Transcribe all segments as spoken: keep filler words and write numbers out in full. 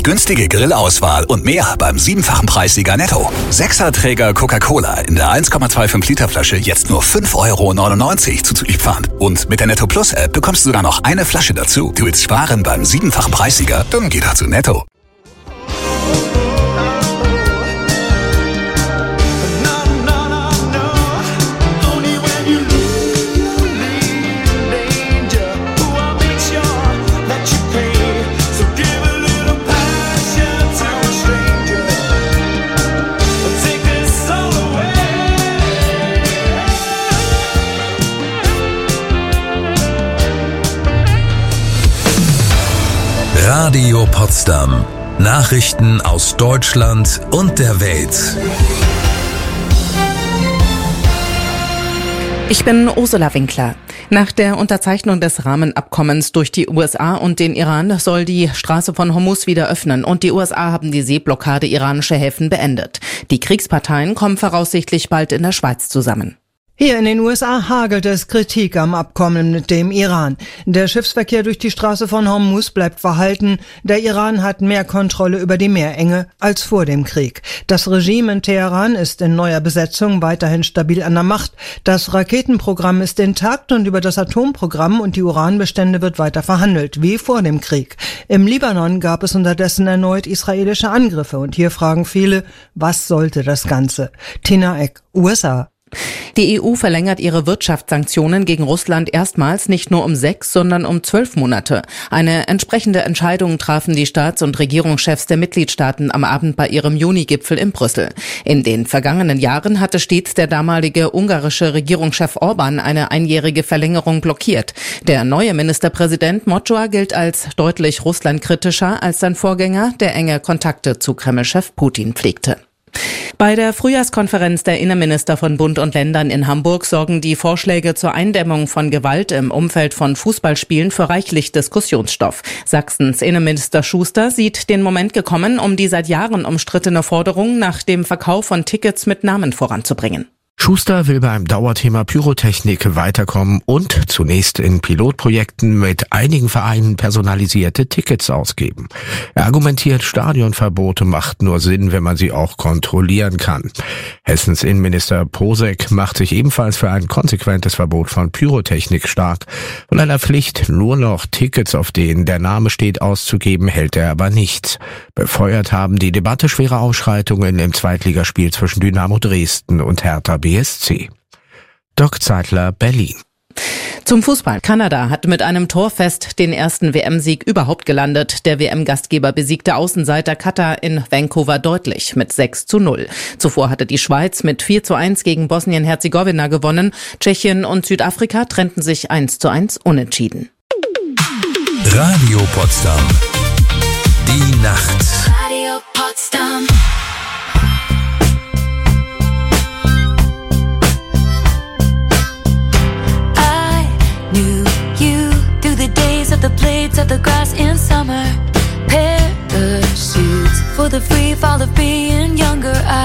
Die günstige Grillauswahl und mehr beim siebenfachen Preissieger Netto. Sechserträger Coca-Cola in der eins Komma fünfundzwanzig Liter Flasche jetzt nur fünf Euro neunundneunzig zuzüglich Pfand. Und mit der Netto Plus App bekommst du sogar noch eine Flasche dazu. Du willst sparen beim siebenfachen Preissieger? Dann geh doch zu Netto. Radio Potsdam. Nachrichten aus Deutschland und der Welt. Ich bin Ursula Winkler. Nach der Unterzeichnung des Rahmenabkommens durch die U S A und den Iran soll die Straße von Hormuz wieder öffnen und die U S A haben die Seeblockade iranischer Häfen beendet. Die Kriegsparteien kommen voraussichtlich bald in der Schweiz zusammen. Hier in den U S A hagelt es Kritik am Abkommen mit dem Iran. Der Schiffsverkehr durch die Straße von Hormuz bleibt verhalten. Der Iran hat mehr Kontrolle über die Meerenge als vor dem Krieg. Das Regime in Teheran ist in neuer Besetzung weiterhin stabil an der Macht. Das Raketenprogramm ist intakt und über das Atomprogramm und die Uranbestände wird weiter verhandelt, wie vor dem Krieg. Im Libanon gab es unterdessen erneut israelische Angriffe und hier fragen viele, was sollte das Ganze? Tina Eck, U S A. Die E U verlängert ihre Wirtschaftssanktionen gegen Russland erstmals nicht nur um sechs, sondern um zwölf Monate. Eine entsprechende Entscheidung trafen die Staats- und Regierungschefs der Mitgliedstaaten am Abend bei ihrem Juni-Gipfel in Brüssel. In den vergangenen Jahren hatte stets der damalige ungarische Regierungschef Orban eine einjährige Verlängerung blockiert. Der neue Ministerpräsident Mocsoa gilt als deutlich russlandkritischer als sein Vorgänger, der enge Kontakte zu Kreml-Chef Putin pflegte. Bei der Frühjahrskonferenz der Innenminister von Bund und Ländern in Hamburg sorgen die Vorschläge zur Eindämmung von Gewalt im Umfeld von Fußballspielen für reichlich Diskussionsstoff. Sachsens Innenminister Schuster sieht den Moment gekommen, um die seit Jahren umstrittene Forderung nach dem Verkauf von Tickets mit Namen voranzubringen. Schuster will beim Dauerthema Pyrotechnik weiterkommen und zunächst in Pilotprojekten mit einigen Vereinen personalisierte Tickets ausgeben. Er argumentiert, Stadionverbote macht nur Sinn, wenn man sie auch kontrollieren kann. Hessens Innenminister Posek macht sich ebenfalls für ein konsequentes Verbot von Pyrotechnik stark. Von einer Pflicht, nur noch Tickets, auf denen der Name steht, auszugeben, hält er aber nichts. Befeuert haben die Debatte schwere Ausschreitungen im Zweitligaspiel zwischen Dynamo Dresden und Hertha B S C. Doc Zeitler, Berlin. Zum Fußball. Kanada hat mit einem Torfest den ersten W M-Sieg überhaupt gelandet. Der W M-Gastgeber besiegte Außenseiter Katar in Vancouver deutlich mit sechs zu null. Zuvor hatte die Schweiz mit vier zu eins gegen Bosnien-Herzegowina gewonnen. Tschechien und Südafrika trennten sich eins zu eins unentschieden. Radio Potsdam. Die Nacht. Radio Potsdam. The blades of the grass in summer, parachutes for the free fall of being younger. I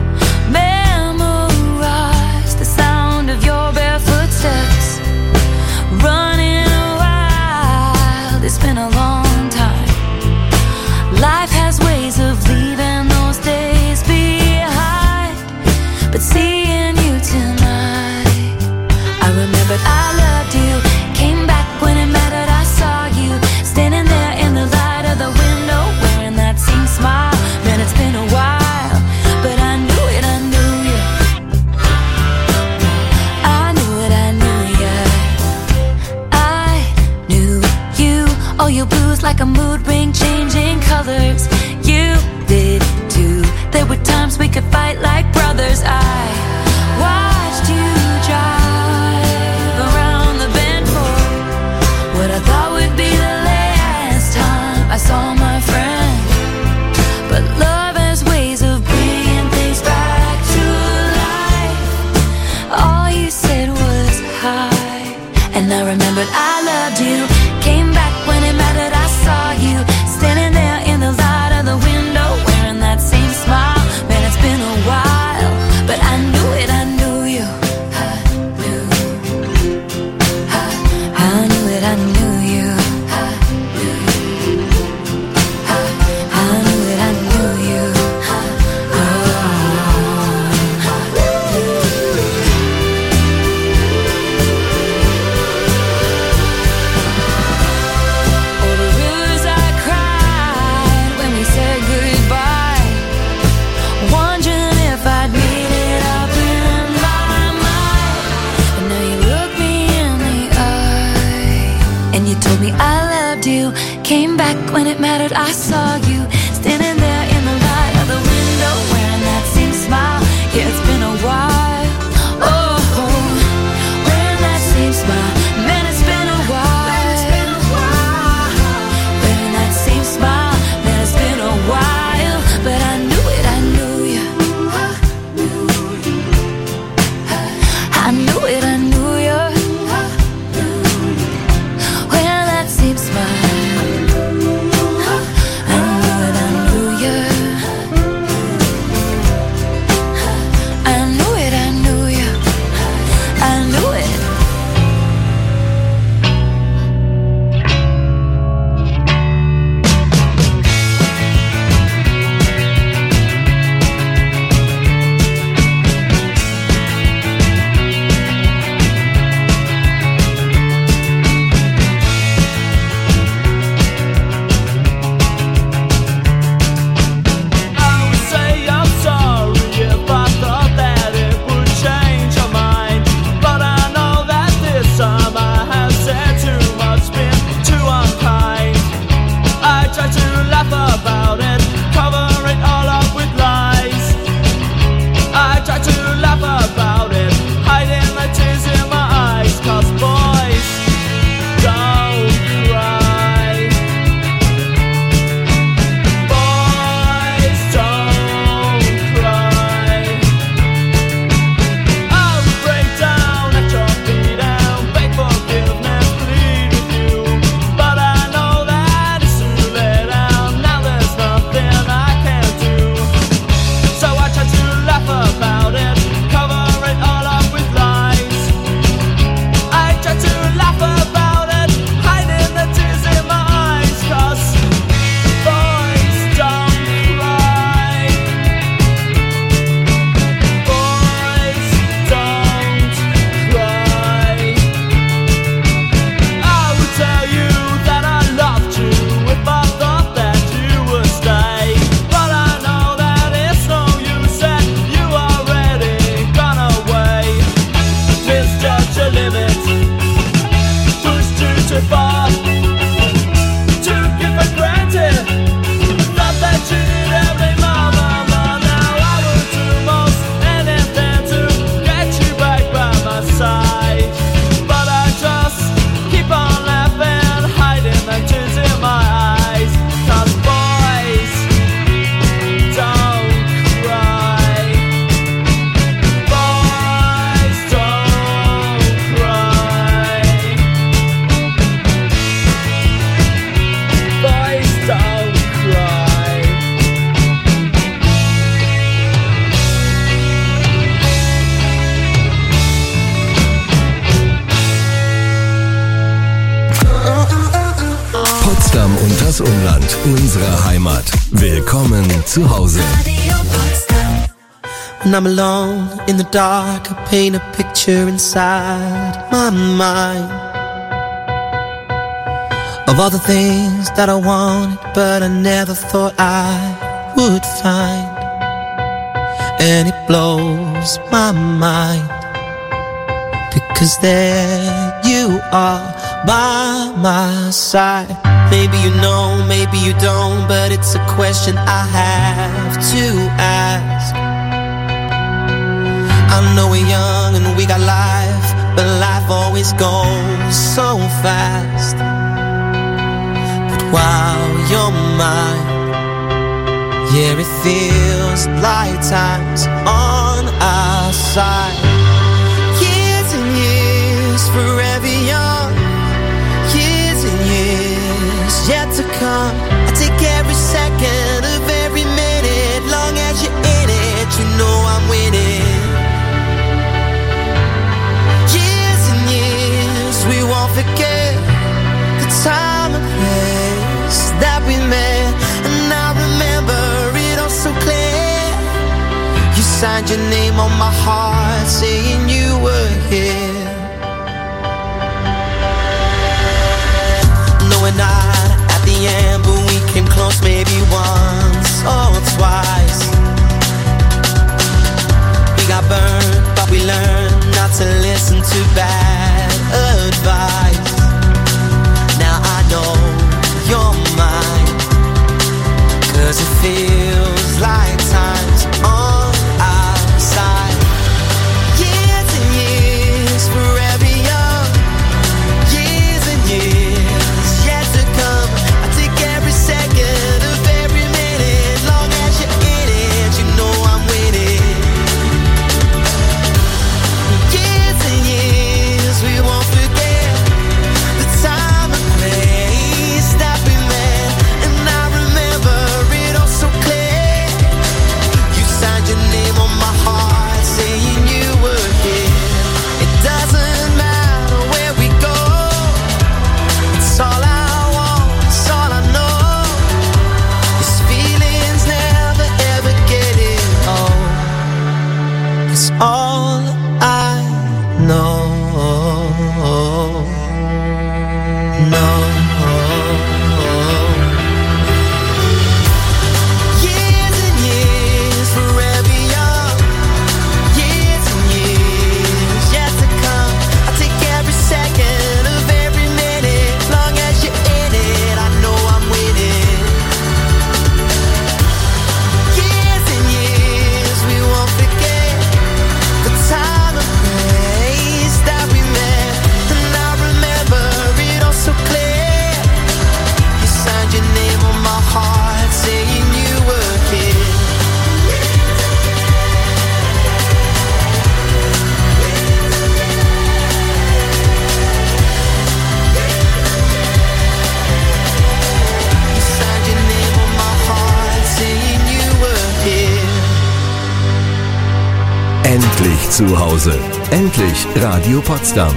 memorize the sound of your bare footsteps, running wild. It's been a long time. Life has ways of leaving those days behind, but seeing you tonight, I remembered I loved you. Came back when it mattered. Standing there in the light of the window, wearing that same smile. Man, it's been a while. but I saw you standing there in the light of the window, wearing that same smile. Yeah, it's been a while. Oh, wearing that same smile. Man, it's been a while. Wearing that same smile. Man, it's been a while. But I knew it, I knew you. I knew it, I knew you. Wearing that same smile. Umland, unsere Heimat. Willkommen zu Hause. When I'm alone in the dark, I paint a picture inside my mind of all the things that I wanted, but I never thought I would find. And it blows my mind, because there you are by my side. Maybe you know, maybe you don't, but it's a question I have to ask. I know we're young and we got life, but life always goes so fast. But while you're mine, yeah, it feels like time's on our side. Years and years, forever young. Years and years yet to come. I take every second of every minute. Long as you're in it, you know I'm winning. Years and years, we won't forget the time and place that we met. And I remember it all so clear. You signed your name on my heart, saying you were here. No, we're not at the end, but we came close maybe once or twice. We got burned, but we learned not to listen to bad advice. Now I know you're mine, Endlich zu Hause. Endlich Radio Potsdam.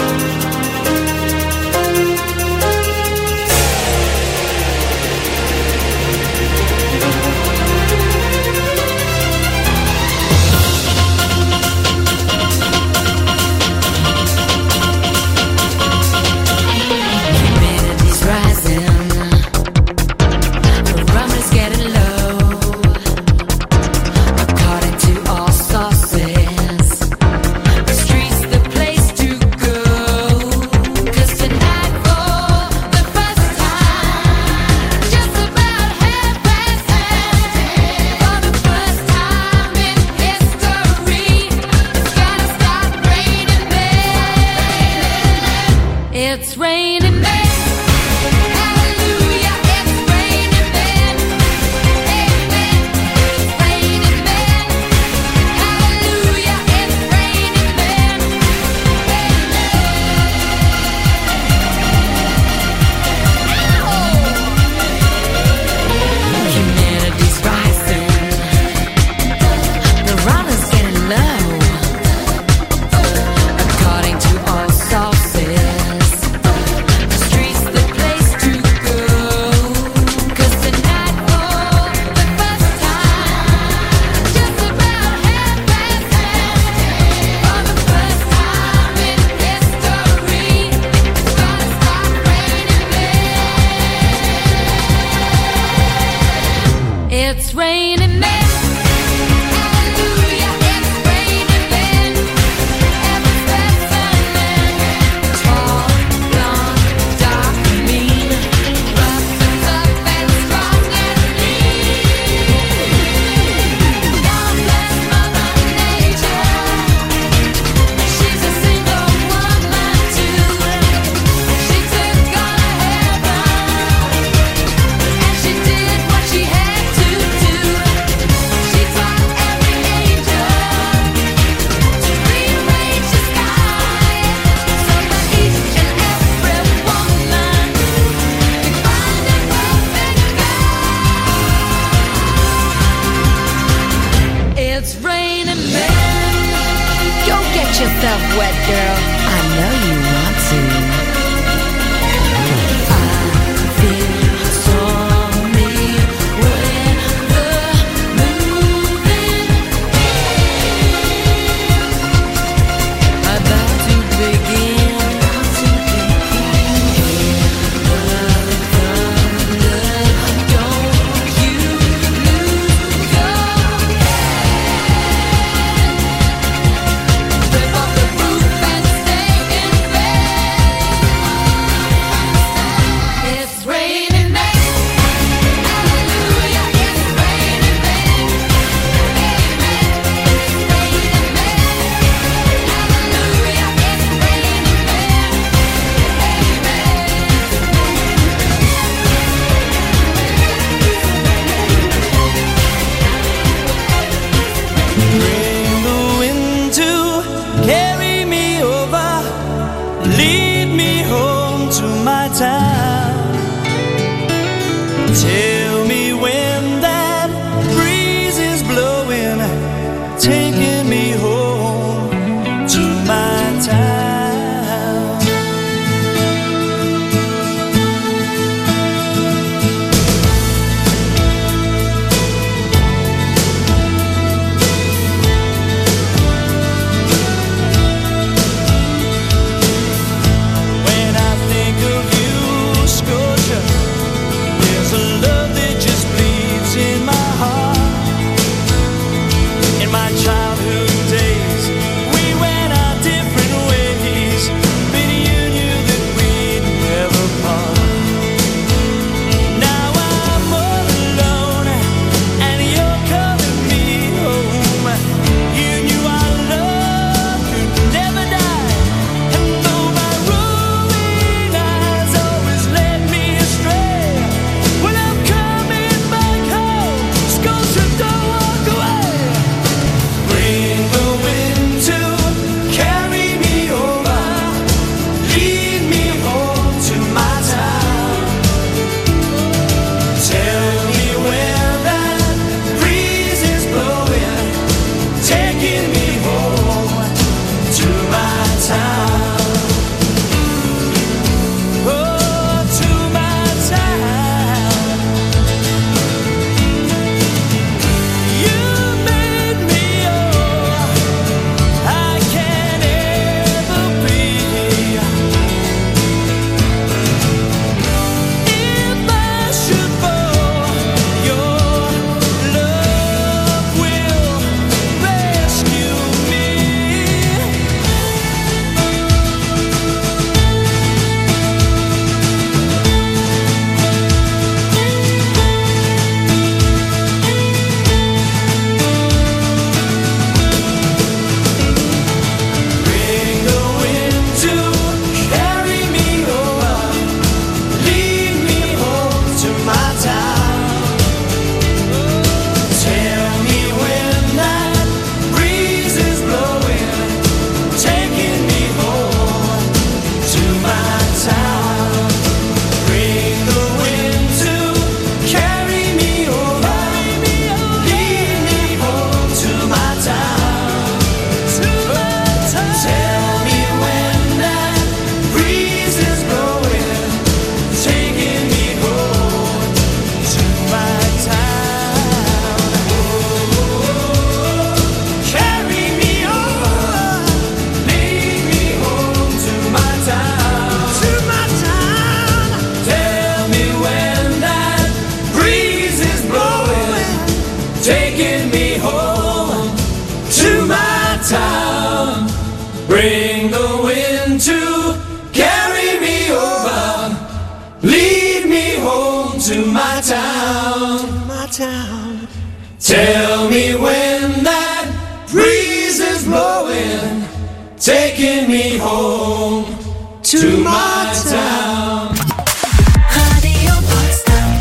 It's raining men. Hallelujah, it's raining men. Amen. It's raining men. Hallelujah, it's raining men. Amen. Humanity's rising. The runners getting low. According to all sources, the streets the place to go. 'Cause tonight for the first time, just about half past ten, for the first time in history, it's gonna start raining men. It's raining men. Hallelujah, it's raining men. Every specimen, tall, blonde, dark, mean, rough and tough and strong and lean. God bless Mother Nature. She's a single woman too. She took on a heaven, and she did what she had to do. She taught every angel to rearrange the sky, so that each and every woman could find a perfect guy. It's raining men. Go get yourself wet, girl. I know you want to. I feel stormy weather moving in, about to begin. Don't you lose your head. Rip off the roof and town. Tell me when that breeze is blowing, taking me home to my town. Radio Potsdam.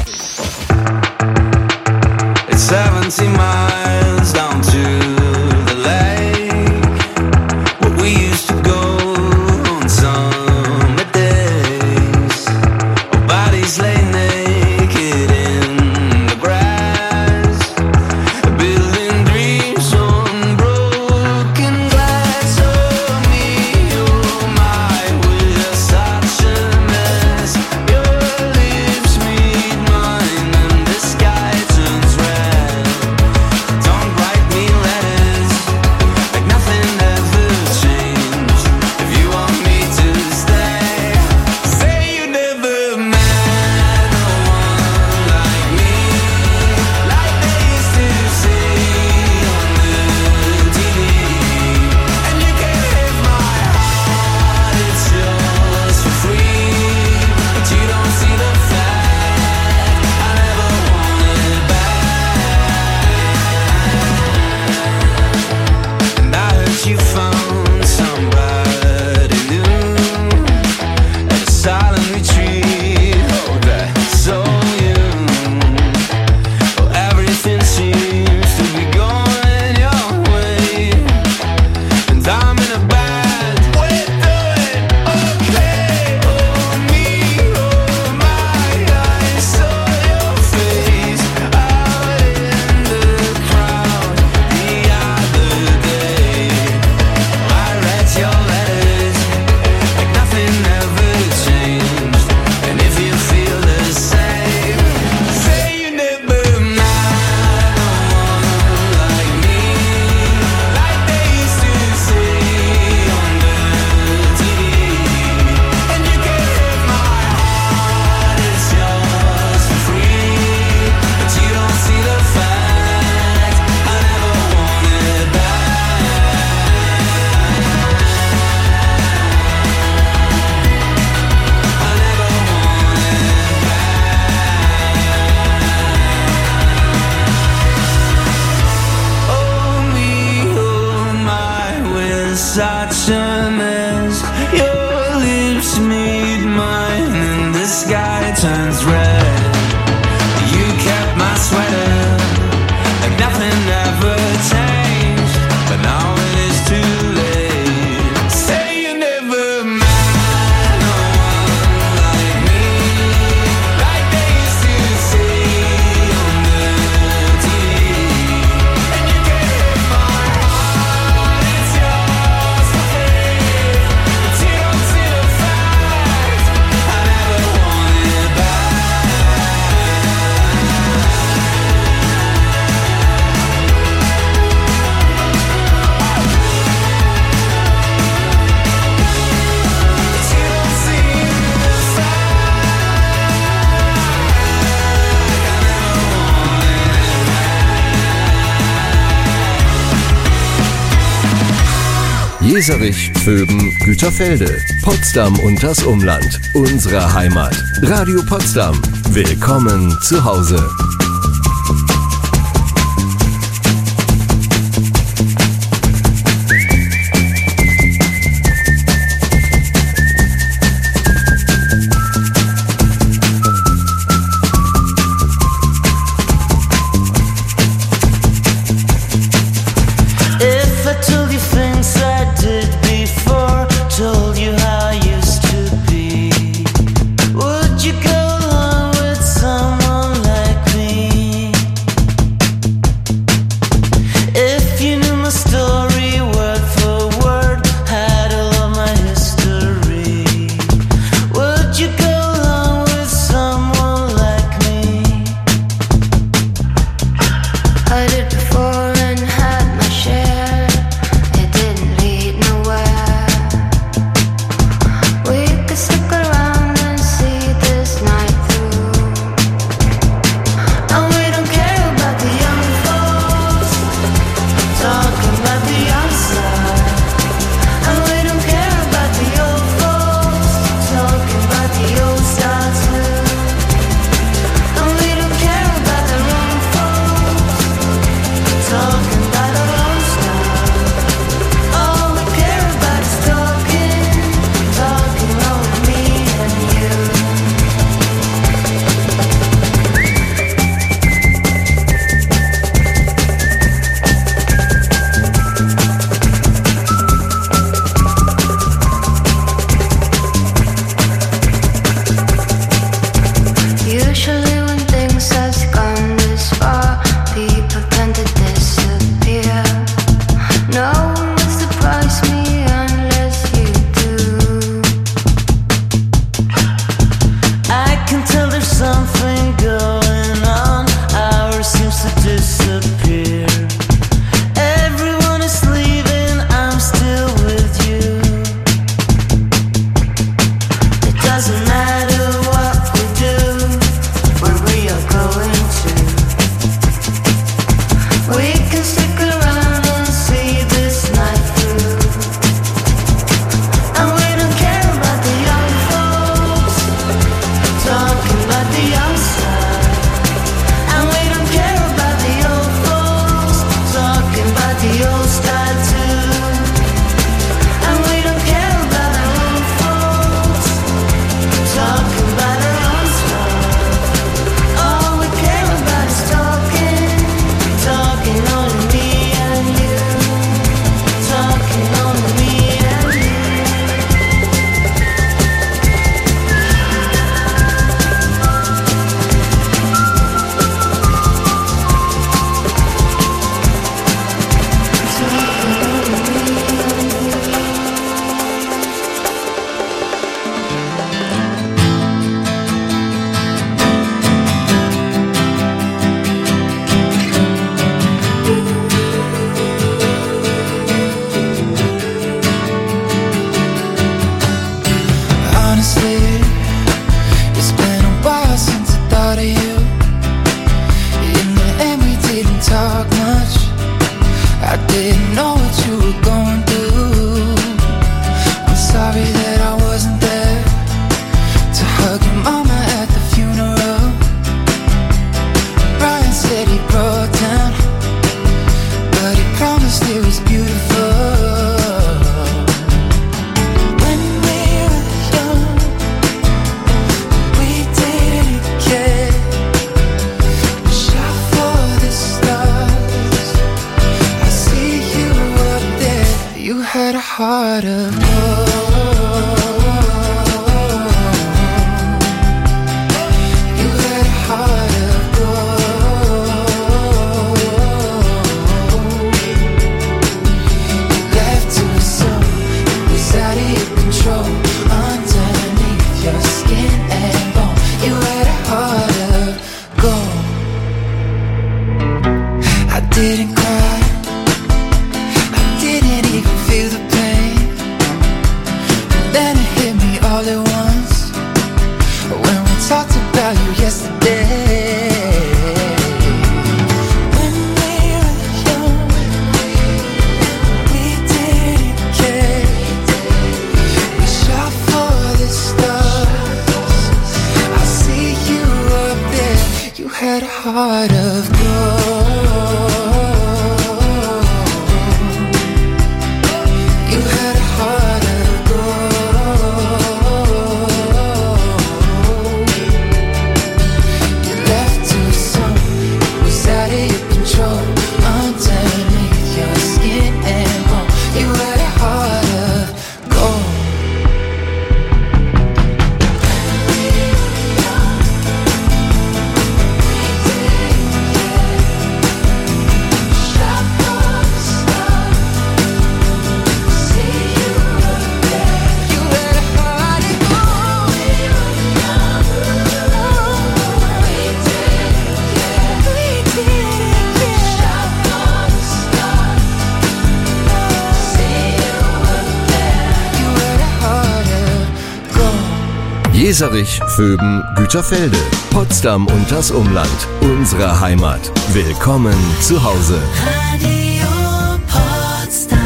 It's seventy miles down to the lake, where we used to go on summer days. Our bodies lay naked in the grass, building dreams on broken glass. Oh me, oh my, we're such a mess. Your lips meet mine and the sky turns red. Don't write me letters like nothing ever changed. If you want me to stay, say you never met no one like me, like they used to say on the T V. And you can have my heart, it's yours for free, but you don't see the fact I never want it back. And I heard you found somebody new at a silent retreat. Oh, that's so you. Oh, everything seems to be going your way, and I'm in a bad way, doing okay. Oh me, oh my, I saw your face out in the crowd the other day. I read your letters like nothing ever changed. And if you feel the same, say you never met no one like me, like they used to say on the T V. And you can have my heart, it's yours for free, but you don't see the fact I never want it back. I never want it back. Oh me, oh my, we're such a mess. Your lips meet mine and the sky turns red. You kept my sweater like nothing ever changed, but now it is too late. Say you never met no one like me, like they used to say on the T V. And you can have my heart, it's yours for free, but you don't see the fact I never want it back. But you don't see the fact I never want it back. Jeserich, Pföben, Güterfelde, Potsdam und das Umland. Unsere Heimat. Radio Potsdam. Willkommen zu Hause. If I told you things I did before, told you how I used to be, would you go along with someone like me? If you knew my story word for word, had all of my history, would you go along with someone like me? I did before and had my share. It didn't lead nowhere. We could stick around and see this night through. And we don't care about the young folks talking about the outside. And we don't care about the old folks talking about the old style too. And we don't care about the wrong folks talk much. I didn't know what you were going through. I'm sorry that I wasn't there to hug your mama at the funeral. Brian said he broke down, but he promised it was beautiful. When we were young, we didn't care. We shot for the stars. I see you up there. You had a heart of gold. You had a heart of gold. Left too soon, it was out of your control. Underneath your skin and bone, you had a heart of gold. I didn't cry, I didn't even feel the pain. Then it hit me all at once when we talked about you yesterday. When we were young, we didn't care. We shot for the stars. I see you up there. You had a heart of gold. You had a heart of gold. You left too soon, it was out of your control. Underneath your skin and bone, you had a heart of gold. Shot for the stars. See you up there. You had a heart of gold. We didn't care. We didn't care. Shot for the stars. See you up there. You had a heart of gold. Jeserich, Vöben, Güterfelde, Potsdam und das Umland. Unsere Heimat. Willkommen zu Hause. Radio Potsdam.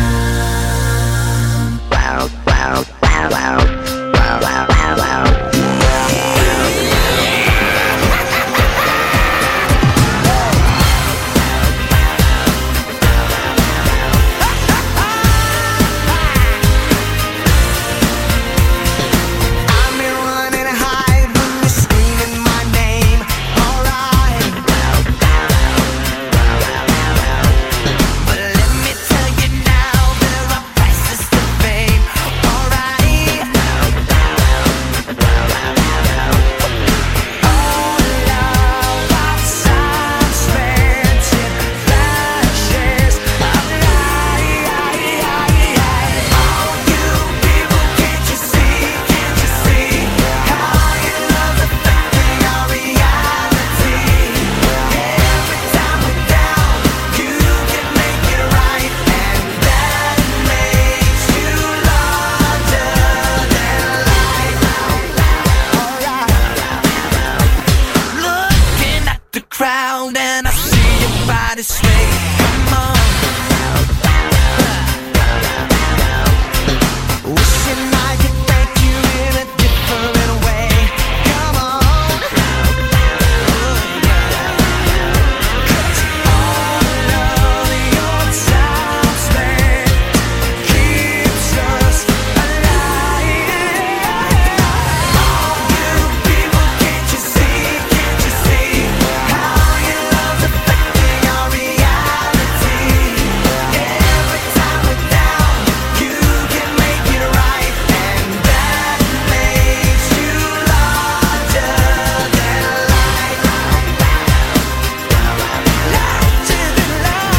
I've been running high when you're screaming my name. Alright, but let me tell you now, there are prices to fame. Alright, all love outside spent in flashes of light. All you people, can't you see, can't you see how your love's affecting our reality? Every time we're down, you can make it right, and that makes you larger than life. Looking at the crowd and I see your body sway. Come on. Wishing I could thank you in a different way. Come on. 'Cause all of your time spent keeps us alive. All you people, can't you see, can't you see how your love's affecting our reality? Every time we're down, you can make it right, and that makes you larger than life. Larger than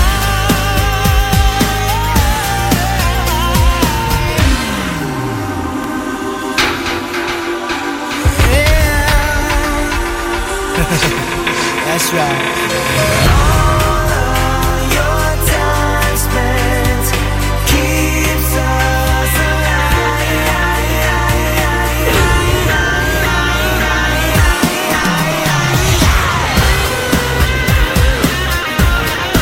life. That's right. All of your time spent keeps us alive.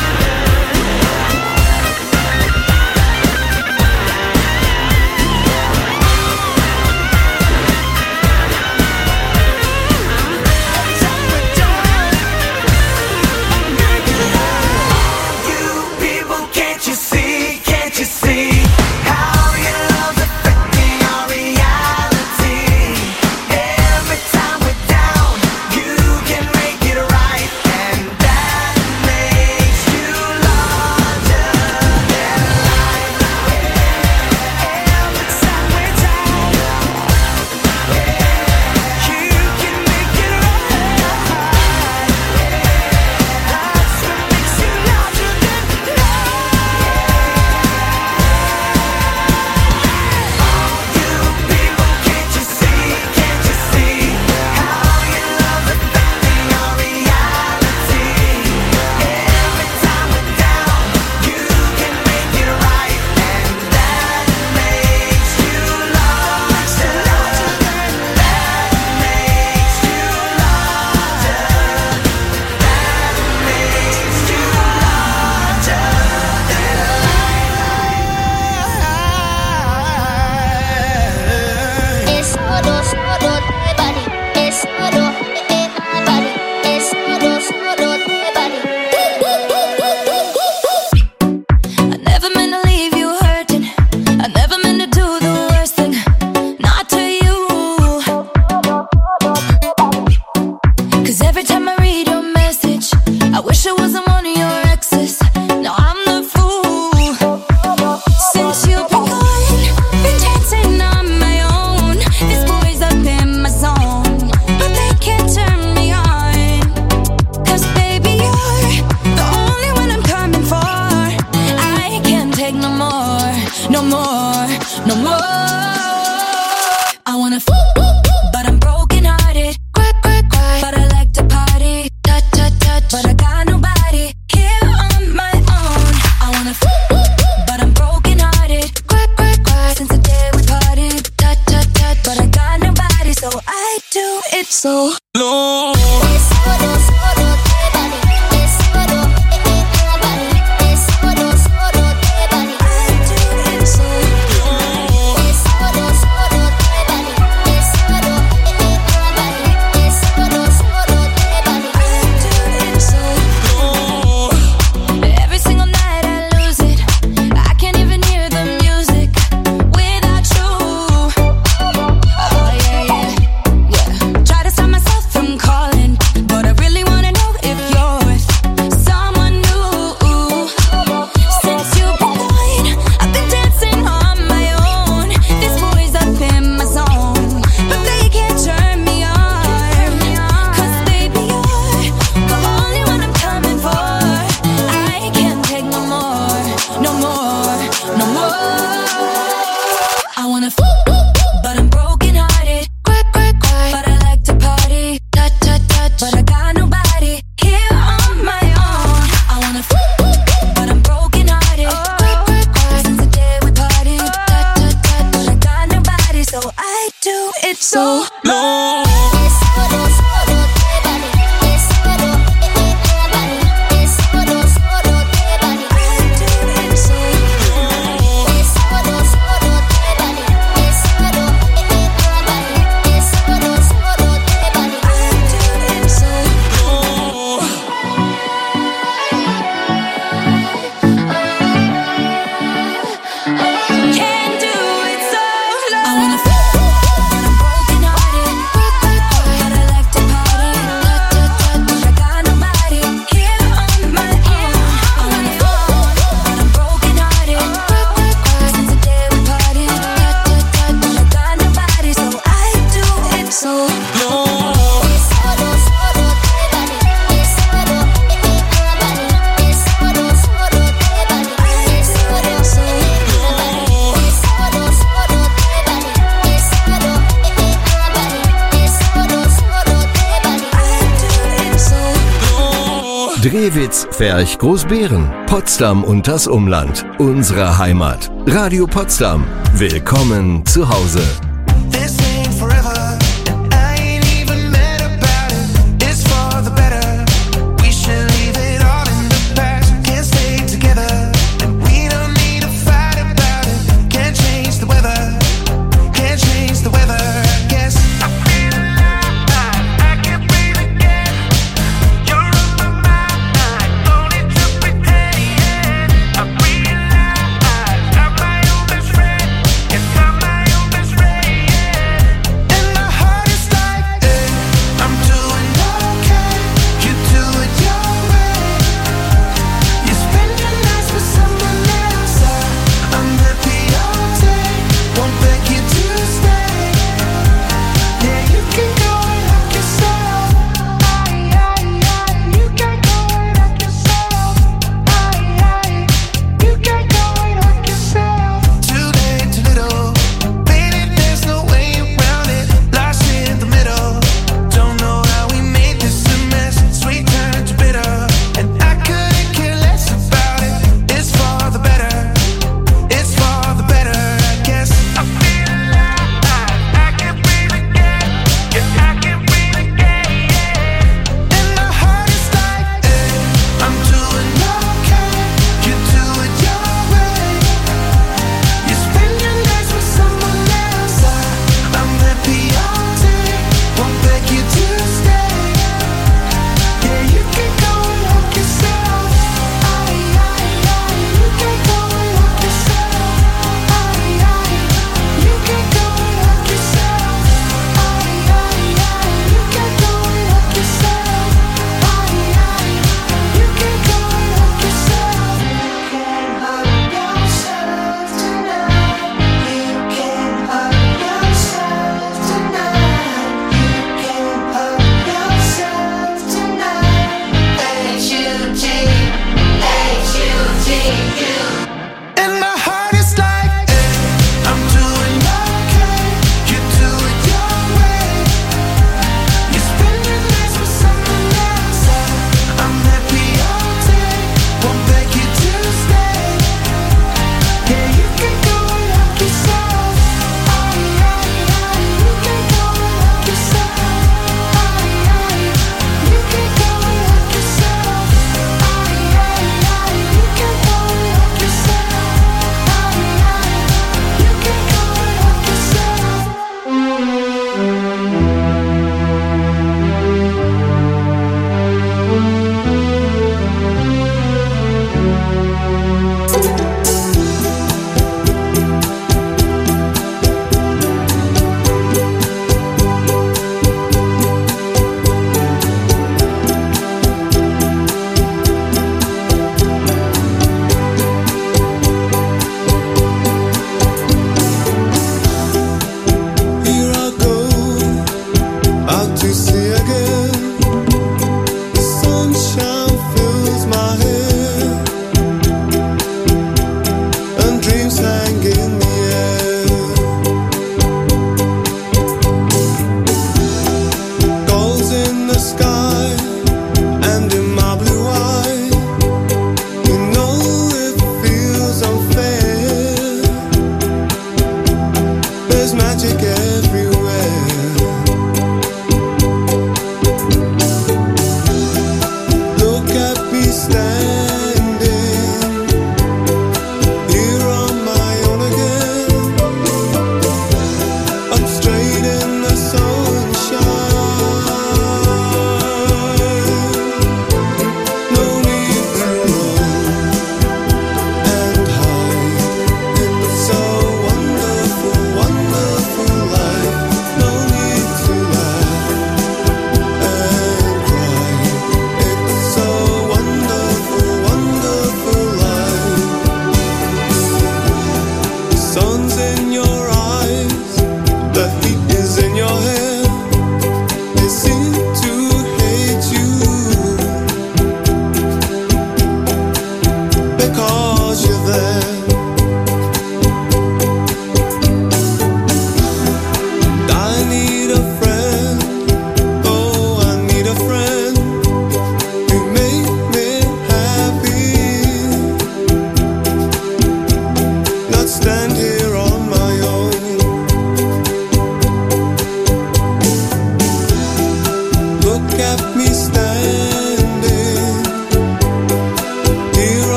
Drewitz, Ferch, Großbeeren, Potsdam und das Umland. Unsere Heimat. Radio Potsdam. Willkommen zu Hause. This ain't forever, and I ain't even mad about it. It's for the better. We should leave it all in the past. Can't stay together, and we don't need to fight about it. Can't change the weather, can't change the weather. I guess I feel alive, I can breathe again. You're on my mind, don't need to pretend. I realize I'm my own best friend. Yes, I'm my own best friend.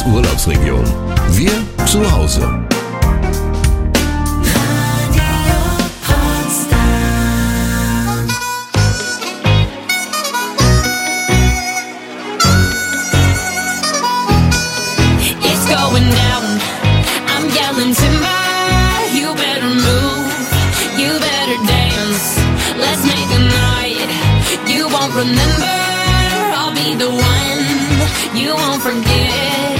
Tirols Urlaubsregion. Wir zu Hause. It's going down. I'm yelling timber. You better move. You better dance. Let's make a night you won't remember. I'll be the one you won't forget.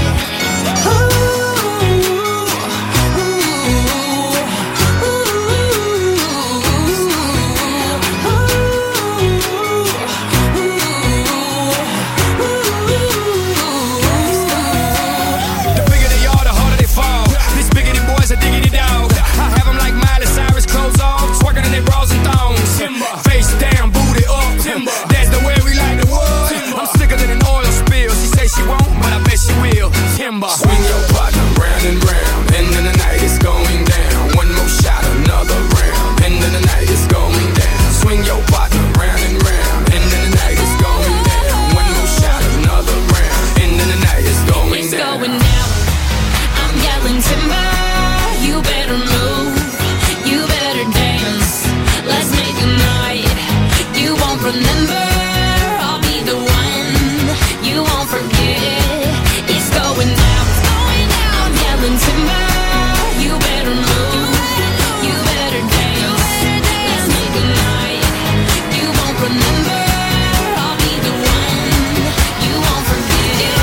The bigger they are, the harder they fall. These biggity boys are diggity dog. I have them like Miley Cyrus, clothes off, twerking in their bras and thongs. Face down, booty up. That's the way we like the wood. I'm sicker than an oil spill. She say she won't, but I bet she will. Timber. Swing your partner round and round. End of the night is going down. One more shot, another round. End of the night is going down. Swing your partner round and round. End of the night is going down. One more shot, another round. End of the night is going It's down. going down. I'm yelling timber. You better move. You better dance. Let's make a night you won't remember. I'll be the one you won't forget. It's going down. I'm yelling timber. You better move. You better dance. Let's make a night you won't remember. I'll be the one you won't forget.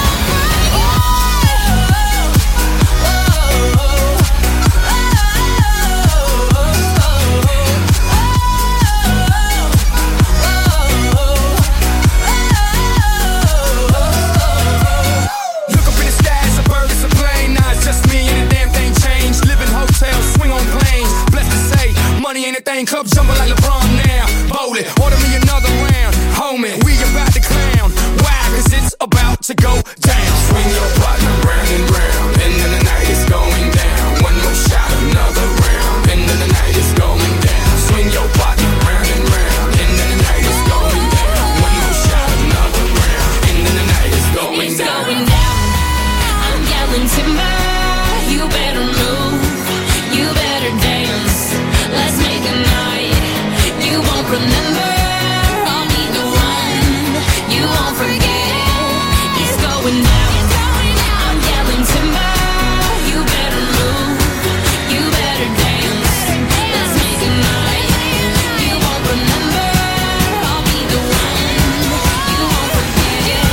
Look up in the sky, it's a bird, it's a plane. Nah, it's just me and the damn thing changed. Live in hotels, swing on planes. Blessed to say, money ain't a thing. Club jumping like LeBron now. Bowl it, order me another round. Homie, we about to clown. Why? Cause it's about to go down. Swing your partner round and round. End of the night is going down. One more shot, another round. End of the night is going down. Swing your partner round and round. End of the night is going down. One more shot, another round. End of the night is going It's down. going down. I'm yelling timber. You better move. You better dance. Let's make a night you won't remember. I'll be the one you won't forget. It's going down. I'm yelling timber. You better move. You better dance. Let's make a night you won't remember. I'll be the one you won't forget.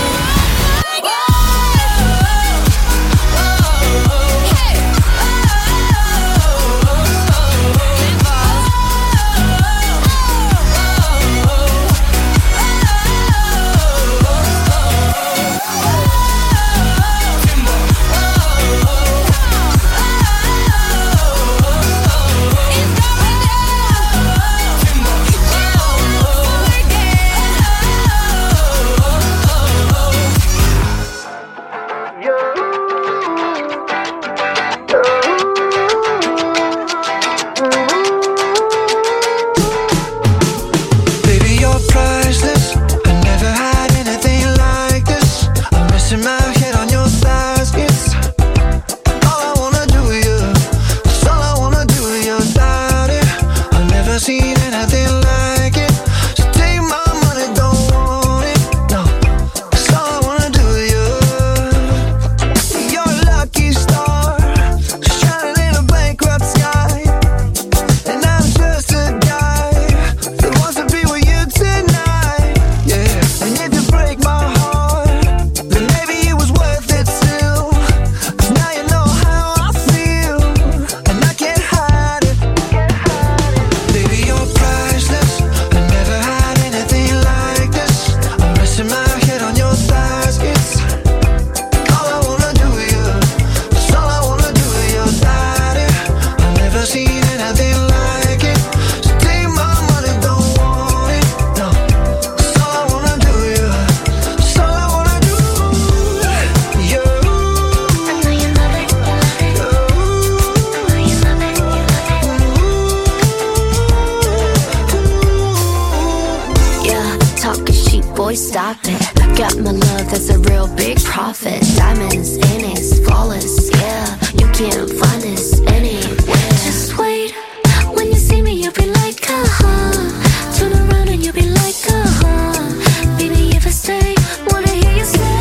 boy, stop it. Got my love, that's a real big profit. Diamonds in it, flawless, yeah. You can't find this anywhere. Just wait, when you see me, you'll be like, uh-huh. Turn around and you'll be like, uh-huh. Baby, if I stay, wanna hear you say.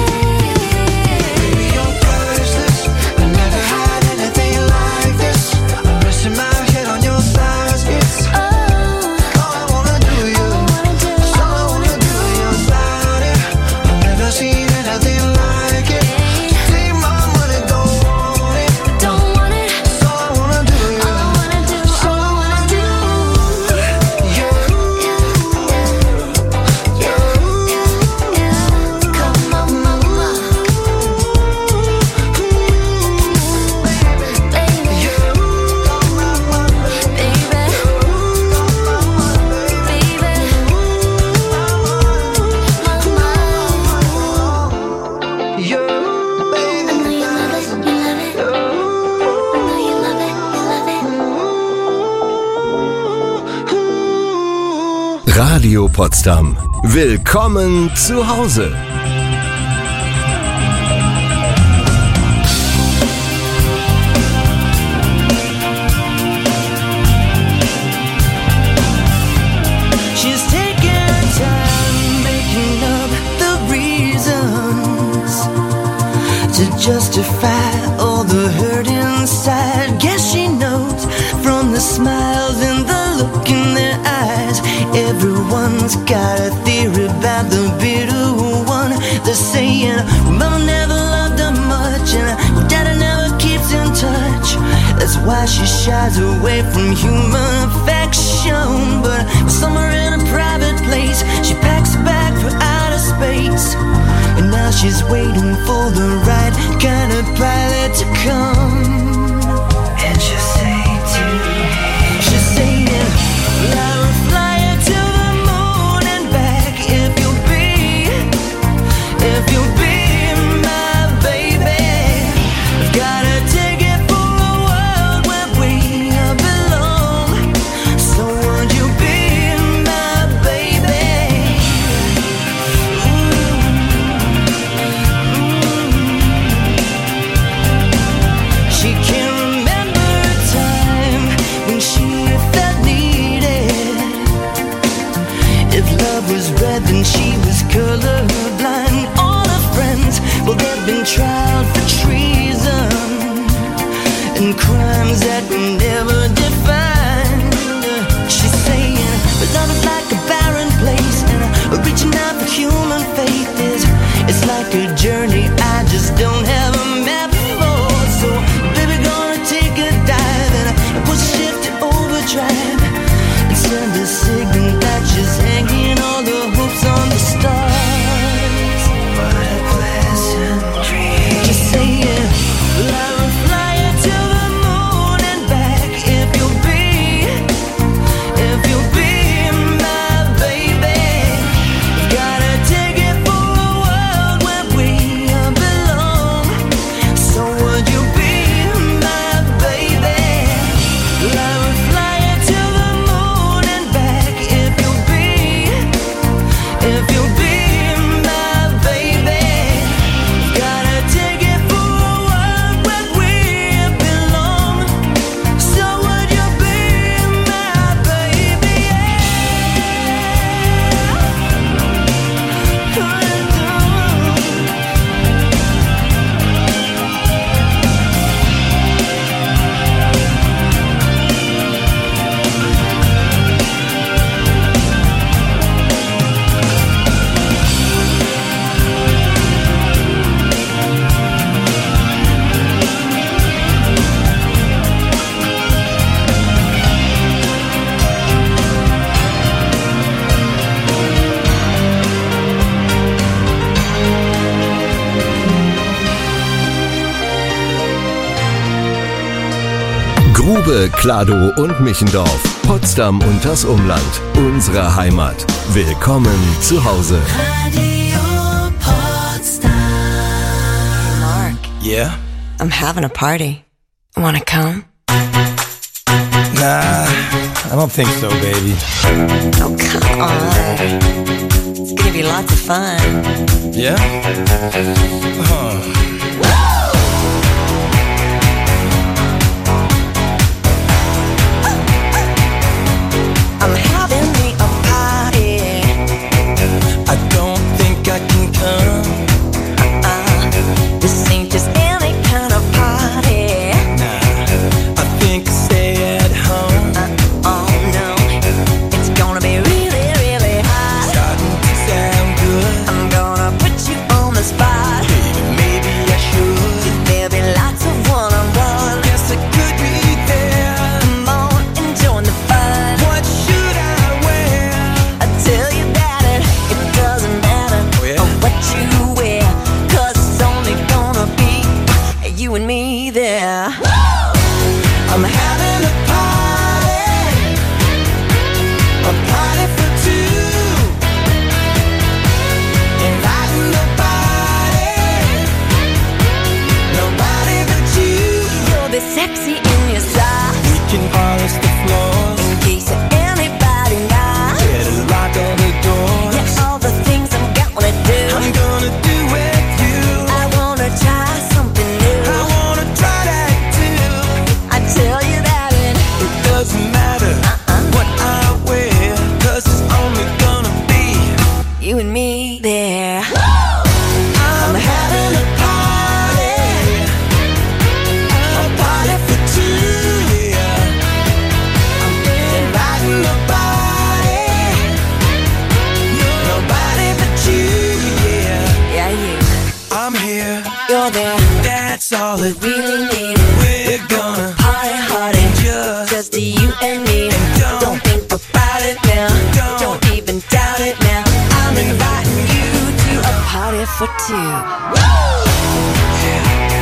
Radio Potsdam. Willkommen zu Hause. She's taking time making up the reasons to justify all the hurt inside. Guess she knows from the smiles and the look in their eyes. Everyone's got a theory about the bitter one. They're saying mama never loved her much and daddy never keeps in touch. That's why she shies away from human affection. But somewhere in a private place, she packs a bag for outer space. And now she's waiting for the right kind of pilot to come. And she'll say to me, she's saying, I will fly you to the moon and back if you'll be, if you'll be my baby. I've got a ticket for a world where we belong. So would you be my baby? Ooh. Ooh. She can't remember a time when she felt needed. If love was red, then she was colorblind. All her friends, well, they've been tried for treason and crimes that were never defined. She's saying, but love is like a barren place, and reaching out for human faith is, it's like a journey I just don't have a map for. So, baby, gonna take a dive and push shift to overdrive and send a signal that she's hanging all the hopes on the stars. What a pleasant dream. Just saying, well, I will fly you to the moon and back if you'll be, if you'll be my baby. Got a ticket for a world where we belong. So would you be my baby? Well, I will fly you to the moon and back if you'll be, if you'll be my baby. Got a ticket for a world where we belong. So would you be my baby? Grube, Kladow und Michendorf. Potsdam und das Umland. Unsere Heimat. Willkommen zu Hause. Radio Potsdam. Mark, Yeah? I'm having a party. Wanna come? Nah, I don't think so, baby. Oh, come on. It's gonna be lots of fun. Yeah? Huh. I'm having me a party. I don't think I can come. Uh, this ain't just any kind of party. Nah, I think I'll stay at home. Uh, oh no, it's gonna be really, really hot. Starting to sound good. I'm gonna put you on the spot. Baby, maybe I should. There'll be lots of one-on-one. Guess I could be there. Come on and join the fun. What should I wear? I tell you that it, it doesn't matter Oh, yeah? what you wear, 'cause it's only gonna be you and me there. I'm having a party. A party for two. Inviting nobody. Nobody but you. You'll be sexy in your socks, We can polish the floors. in case anybody knocks. Better lock all the doors. Yeah, all the things I'm gonna do. I'm gonna do with you. I wanna try something new. I wanna try that too. I tell you that it, It doesn't matter what I wear, 'cause it's only gonna be you and me there. I'm having a party. A party for two, yeah. I'm inviting nobody. Nobody but you, yeah. Yeah, you, I'm here, you're there. that's all that Really need it. we're gonna Party hardy, just just you and me. don't- Don't think about it now. Don't- Don't even doubt it now. I'm inviting you to a party for two. yeah.